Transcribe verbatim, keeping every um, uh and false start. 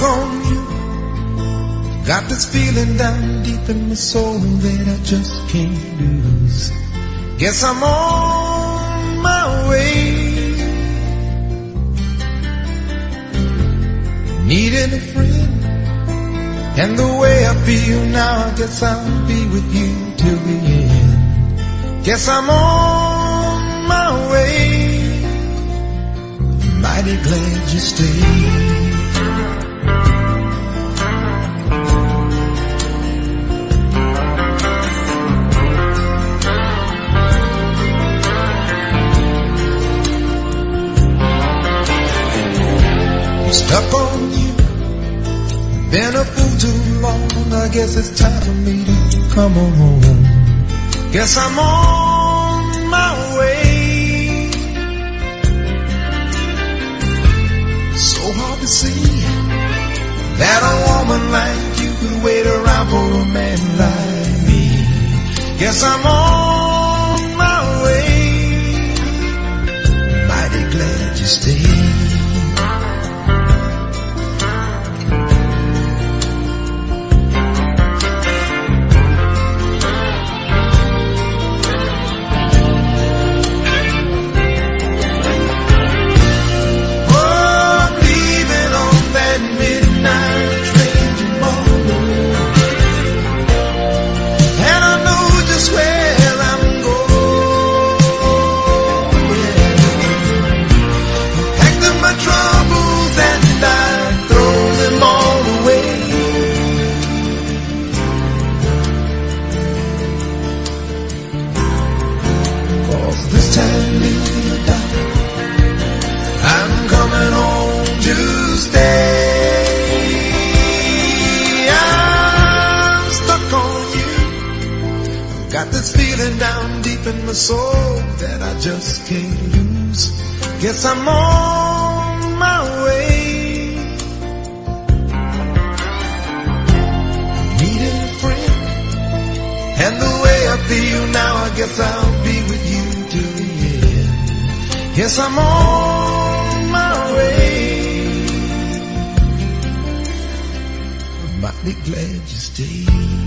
on you. Got this feeling down deep in my soul that I just can't lose. Guess I'm on my way. Needing a friend, and the way I feel now, I guess I'll be with you till the end. Guess I'm on my way. Mighty glad you stayed. Stuck on you, been a fool too long. I guess it's time for me to come on home. Guess I'm on my way. So hard to see that a woman like you could wait around for a man like me. Guess I'm on my way. Mighty glad you stayed. Down deep in my soul that I just can't lose. Guess I'm on my way. Needing a friend, and the way I feel now, I guess I'll be with you till the end. Guess I'm on my way. I'm mighty glad you stayed.